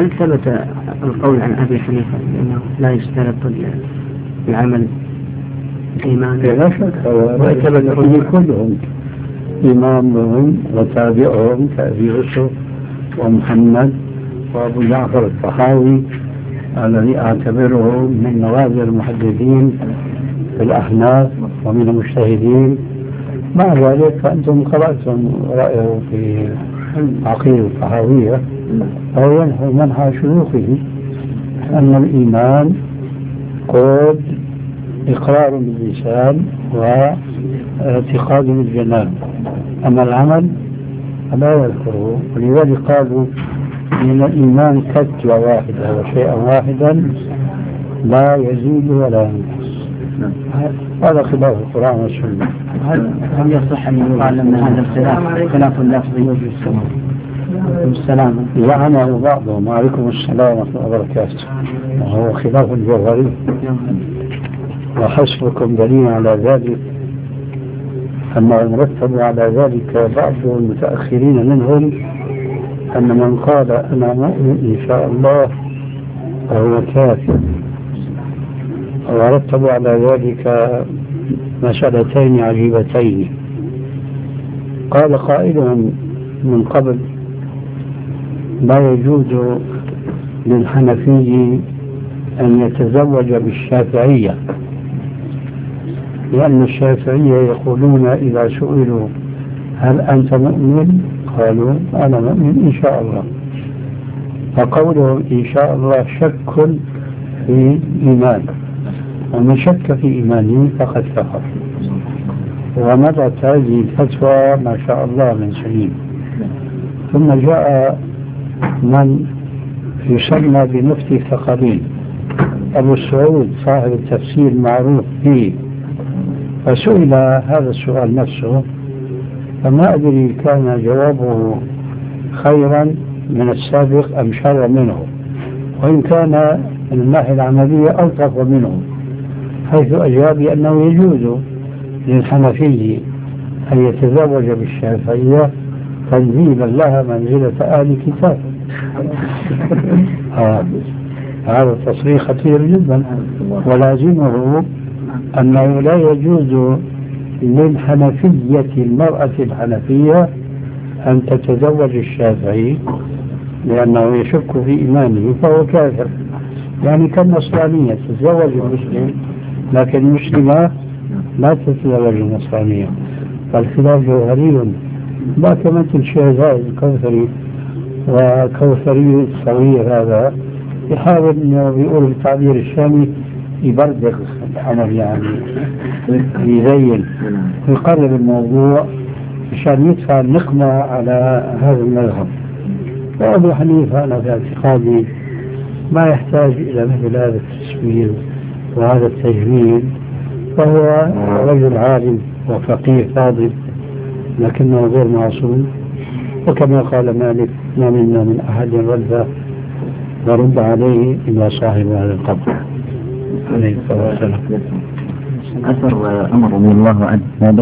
هل ثبت القول عن أبي حنيفة أنه لا يشترط العمل الإيمان؟ لا شك، وثبت كلهم إمامهم وتابعهم كأبي يوسف ومحمد وأبو جعفر الطحاوي الذي أعتبره من نوادر المحدثين في الأحناف ومن المجتهدين. مع ذلك فأنتم قرأتم رأيه في عقيدة الطحاوية، وهو ينحو منحى شيوخه أن الإيمان قول إقرار باللسان واعتقاد بالجنان، أما العمل فلا يذكره. ولذلك قالوا إن الإيمان كتلة واحدة وشيئا واحدا لا يزيد ولا ينقص. هذا خلاف القرآن والسنة. هل يصح أن يقال أن هذا الخلاف خلاف لفظي؟ السلام لعنه بعضهم. وعليكم السلام ورحمة الله وبركاته. وهو خلاف جوهري، وحسبكم دليل على ذلك أنه مرتب على ذلك بعض المتأخرين منهم أن من قال أنا مؤمن إن شاء الله فهو كافر، ورتبوا على ذلك مسألتين عجيبتين. قال قائلهم من قبل لا يجوز للحنفي أن يتزوج بالشافعية، لأن الشافعية يقولون إذا سئلوا هل أنت مؤمن قالوا أنا مؤمن إن شاء الله، فقولهم إن شاء الله شك في إيمان، ومن شك في إيمانه فقد كفر. ومضت هذه الفتوى ما شاء الله من سنين. ثم جاء من يسمى بمفتي الثقلين أبو السعود صاحب التفسير المعروف به، فسئل هذا السؤال نفسه، فما أدري كان جوابه خيرا من السابق أم شر منه، وإن كان من الناحية العملية ألطف منه، حيث أجاب أنه يجوز للحنفي أن يتزوج بالشافعية تنزيلا لها منزلة أهل كتاب. هذا التصريح خطير جدا، ولازمه أنه لا يجوز للحنفية المرأة الحنفية أن تتزوج الشافعي لأنه يشك في إيمانه فهو كافر. يعني كالنصرانية تتزوج المسلم لكن المسلمة لا تتزوج النصرانية، فالخلاف جوهري. لا كمثل شهزاد الكوثري وكوثري الصغير هذا يحاول انه بيقول بالتعبير الشامي يبردغ العمل، يعني يزين ويقرب الموضوع عشان يدفع النقمة على هذا المذهب. وأبو حنيفة أنا في اعتقادي ما يحتاج إلى مثل هذا التسوير وهذا التجميل، فهو رجل عالم وفقيه فاضل لكنه غير معصوم، وكما قال مالك ما منا من أحد رد عليه إلا صاحب هذا القبر عليه الصلاة والسلام. أثر عمر رضي الله عنه